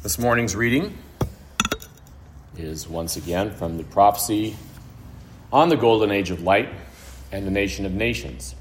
This morning's reading is once again from the prophecy on the golden age of light and the nation of nations.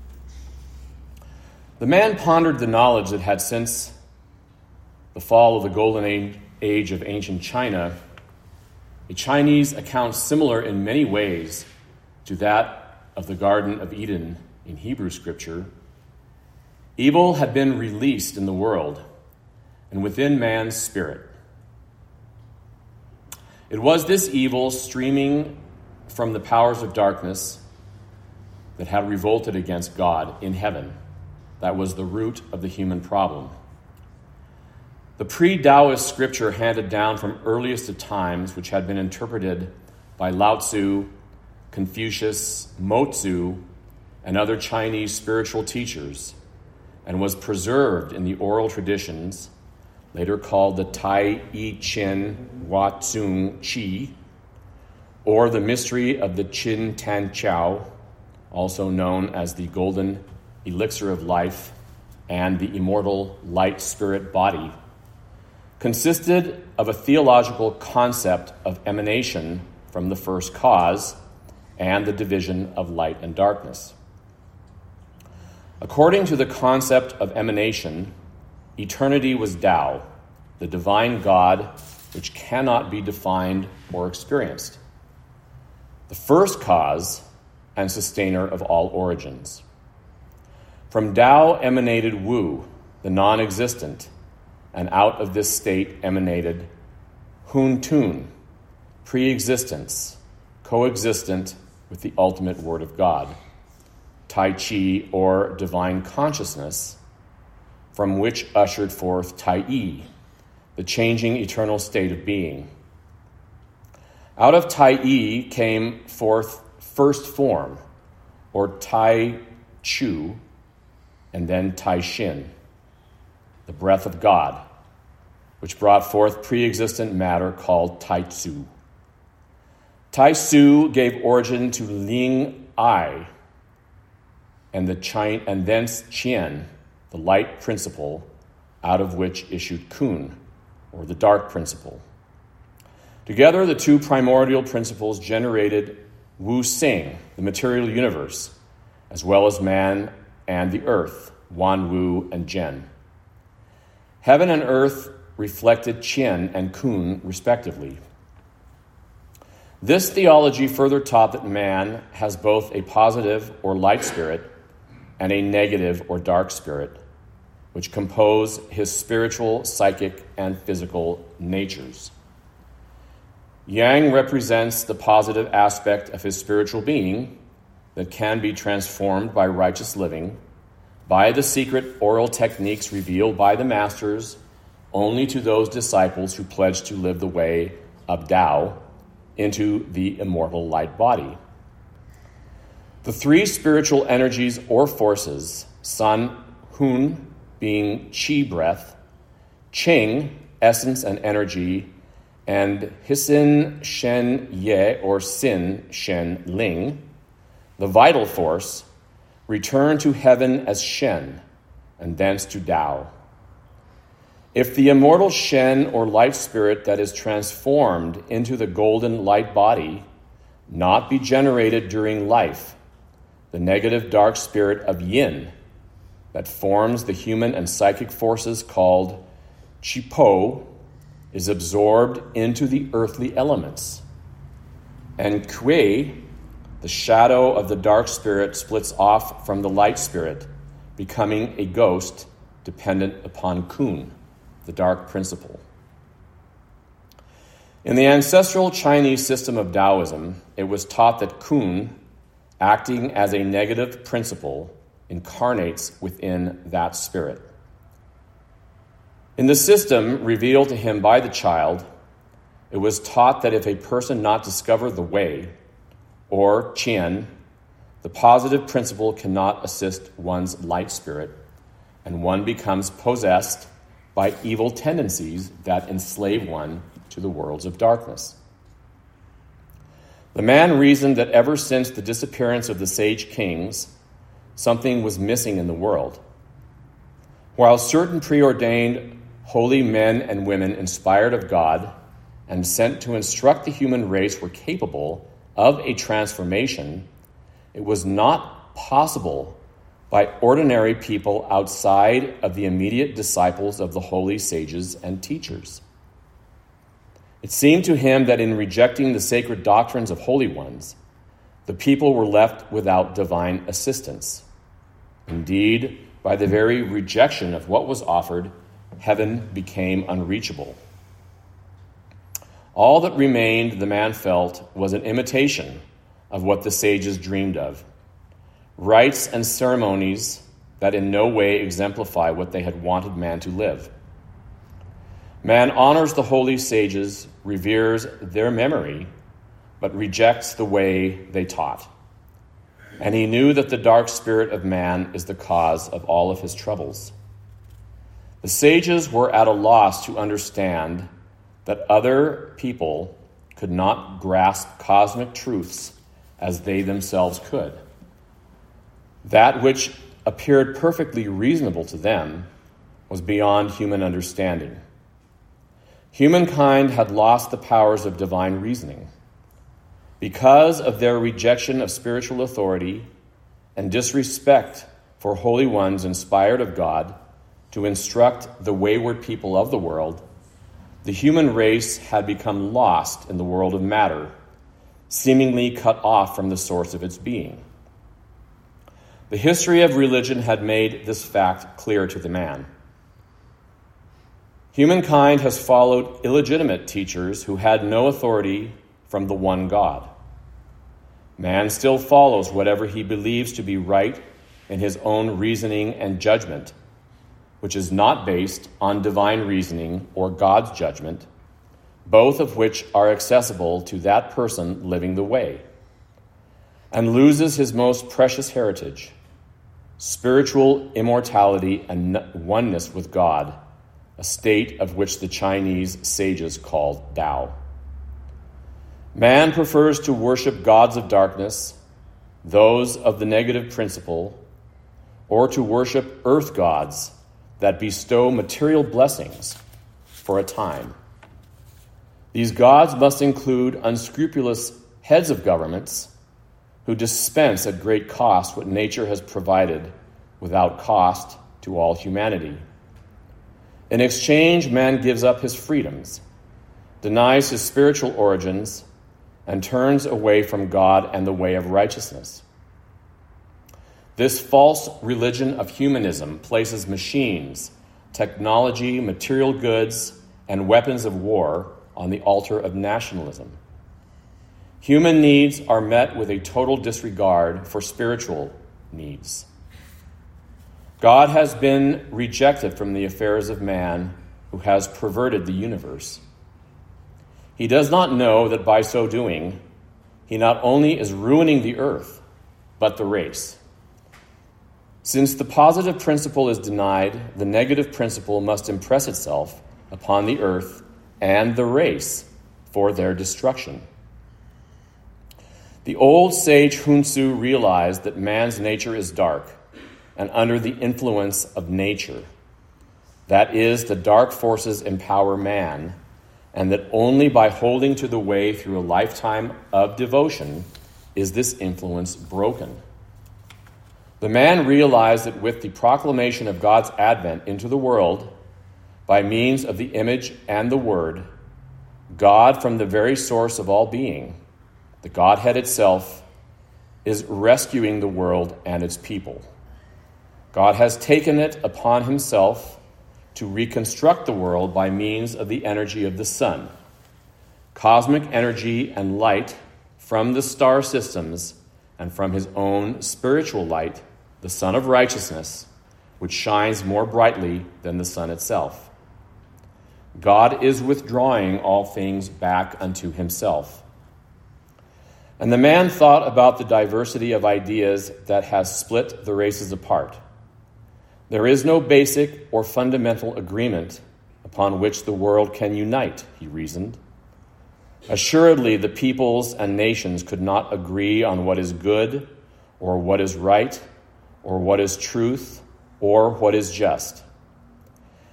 The man pondered the knowledge that had since the fall of the golden age of ancient China, a Chinese account similar in many ways to that of the Garden of Eden in Hebrew Scripture. Evil had been released in the world and within man's spirit. It was this evil streaming from the powers of darkness that had revolted against God in heaven. That was the root of the human problem. The pre-Taoist scripture handed down from earliest of times, which had been interpreted by Lao Tzu, Confucius, Mo Tzu, and other Chinese spiritual teachers, and was preserved in the oral traditions, later called the Tai I Ching Hua Tsung Chi, or the mystery of the Qin Tan Chao, also known as the golden elixir of life and the immortal light spirit body, consisted of a theological concept of emanation from the first cause and the division of light and darkness. According to the concept of emanation, eternity was Tao, the divine God which cannot be defined or experienced, the first cause and sustainer of all origins. From Tao emanated Wu, the non-existent, and out of this state emanated Hun Tun, pre-existence, coexistent with the ultimate Word of God, Tai Chi, or divine consciousness, from which ushered forth Tai I, the changing eternal state of being. Out of Tai I came forth first form, or Tai Chu, and then Tai Shin, the breath of God, which brought forth pre-existent matter called Tai Tzu. Tai Tzu gave origin to Ling I, and thence Qian, the light principle, out of which issued Kun, or the dark principle. Together, the two primordial principles generated Wu Xing, the material universe, as well as man and the earth, Wan Wu and Zhen. Heaven and earth reflected Qian and Kun, respectively. This theology further taught that man has both a positive or light spirit and a negative or dark spirit, which compose his spiritual, psychic, and physical natures. Yang represents the positive aspect of his spiritual being that can be transformed by righteous living, by the secret oral techniques revealed by the masters only to those disciples who pledge to live the way of Tao into the immortal light body. The three spiritual energies or forces, Sun, Hun, being Qi breath, Qing, essence and energy, and Hisin Shen Ye, or Sin Shen Ling, the vital force, return to heaven as Shen, and thence to Tao. If the immortal Shen, or light spirit that is transformed into the golden light body, not be generated during life, the negative dark spirit of Yin, that forms the human and psychic forces called Qi Po, is absorbed into the earthly elements. And Kui, the shadow of the dark spirit, splits off from the light spirit, becoming a ghost dependent upon Kun, the dark principle. In the ancestral Chinese system of Taoism, it was taught that Kun, acting as a negative principle, incarnates within that spirit. In the system revealed to him by the child, it was taught that if a person not discover the way, or Qian, the positive principle cannot assist one's light spirit, and one becomes possessed by evil tendencies that enslave one to the worlds of darkness. The man reasoned that ever since the disappearance of the sage kings, something was missing in the world. While certain preordained holy men and women inspired of God and sent to instruct the human race were capable of a transformation, it was not possible by ordinary people outside of the immediate disciples of the holy sages and teachers. It seemed to him that in rejecting the sacred doctrines of holy ones, the people were left without divine assistance. Indeed, by the very rejection of what was offered, heaven became unreachable. All that remained, the man felt, was an imitation of what the sages dreamed of. Rites and ceremonies that in no way exemplify what they had wanted man to live. Man honors the holy sages, reveres their memory, but rejects the way they taught. And he knew that the dark spirit of man is the cause of all of his troubles. The sages were at a loss to understand that other people could not grasp cosmic truths as they themselves could. That which appeared perfectly reasonable to them was beyond human understanding. Humankind had lost the powers of divine reasoning. Because of their rejection of spiritual authority and disrespect for holy ones inspired of God to instruct the wayward people of the world, the human race had become lost in the world of matter, seemingly cut off from the source of its being. The history of religion had made this fact clear to the man. Humankind has followed illegitimate teachers who had no authority from the one God. Man still follows whatever he believes to be right in his own reasoning and judgment, which is not based on divine reasoning or God's judgment, both of which are accessible to that person living the way, and loses his most precious heritage, spiritual immortality and oneness with God, a state of which the Chinese sages called Tao. Man prefers to worship gods of darkness, those of the negative principle, or to worship earth gods that bestow material blessings for a time. These gods must include unscrupulous heads of governments who dispense at great cost what nature has provided without cost to all humanity. In exchange, man gives up his freedoms, denies his spiritual origins, and turns away from God and the way of righteousness. This false religion of humanism places machines, technology, material goods, and weapons of war on the altar of nationalism. Human needs are met with a total disregard for spiritual needs. God has been rejected from the affairs of man who has perverted the universe. He does not know that by so doing, he not only is ruining the earth, but the race. Since the positive principle is denied, the negative principle must impress itself upon the earth and the race for their destruction. The old sage Hunsu realized that man's nature is dark and under the influence of nature. That is, the dark forces empower man, and that only by holding to the way through a lifetime of devotion is this influence broken. The man realized that with the proclamation of God's advent into the world, by means of the image and the word, God, from the very source of all being, the Godhead itself, is rescuing the world and its people. God has taken it upon himself to reconstruct the world by means of the energy of the sun, cosmic energy and light from the star systems and from his own spiritual light, the sun of righteousness, which shines more brightly than the sun itself. God is withdrawing all things back unto himself. And the man thought about the diversity of ideas that has split the races apart. There is no basic or fundamental agreement upon which the world can unite, he reasoned. Assuredly, the peoples and nations could not agree on what is good, or what is right, or what is truth, or what is just.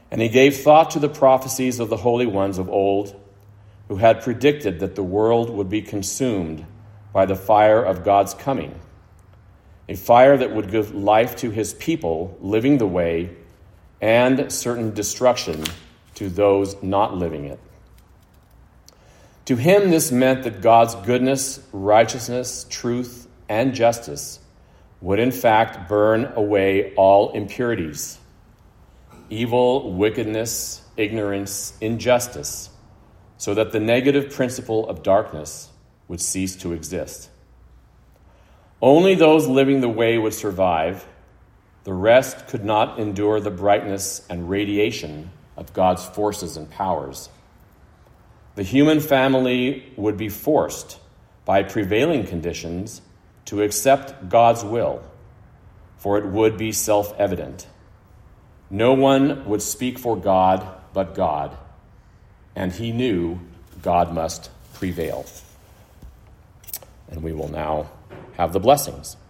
And he gave thought to the prophecies of the holy ones of old, who had predicted that the world would be consumed by the fire of God's coming, a fire that would give life to his people living the way and certain destruction to those not living it. To him, this meant that God's goodness, righteousness, truth, and justice would in fact burn away all impurities, evil, wickedness, ignorance, injustice, so that the negative principle of darkness would cease to exist. Only those living the way would survive. The rest could not endure the brightness and radiation of God's forces and powers. The human family would be forced, by prevailing conditions, to accept God's will, for it would be self-evident. No one would speak for God but God, and he knew God must prevail. And we will now have the blessings.